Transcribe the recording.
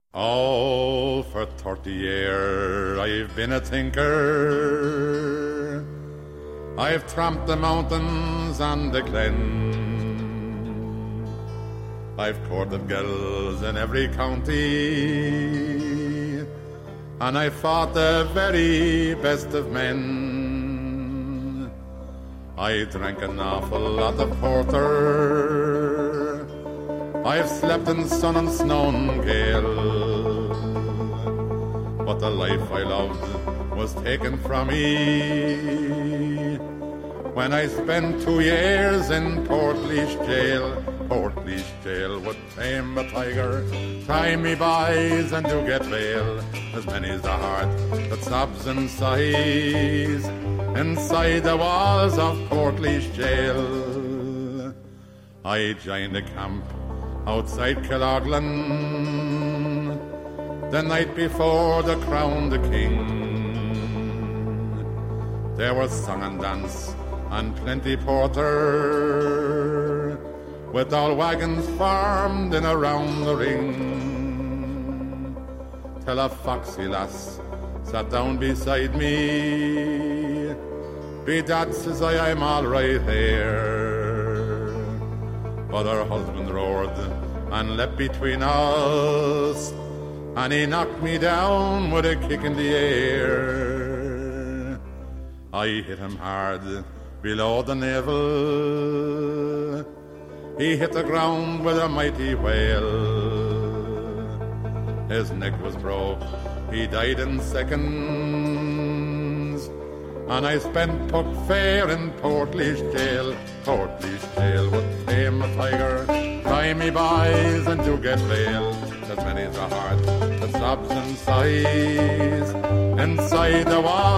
Oh, for 30 years I've been a thinker. I've tramped the mountains and the glen. I've courted girls in every county, and I fought the very best of men. I drank an awful lot of porter. I've slept in sun and snow and gale, but the life I loved was taken from me when I spent 2 years in Portlaoise jail. Portlaoise jail would tame a tiger, tie me boys and do get bail. As many's the heart that sobs and sighs inside the walls of Portlaoise jail. I joined a camp outside Killoglan the night before the crowned the king. There was song and dance and plenty porter, with all wagons formed in a round the ring, till a foxy lass sat down beside me. "Bedad," says "I'm all right here." But her husband roared and leapt between us, and he knocked me down with a kick in the air. I hit him hard below the navel. He hit the ground with a mighty wail. His neck was broke, he died in seconds, and I spent Puck Fair in Portlaoise jail. Portlaoise jail would tame a tiger, tie me boys and do get bail. As many's a heart that sobs and sighs inside the wall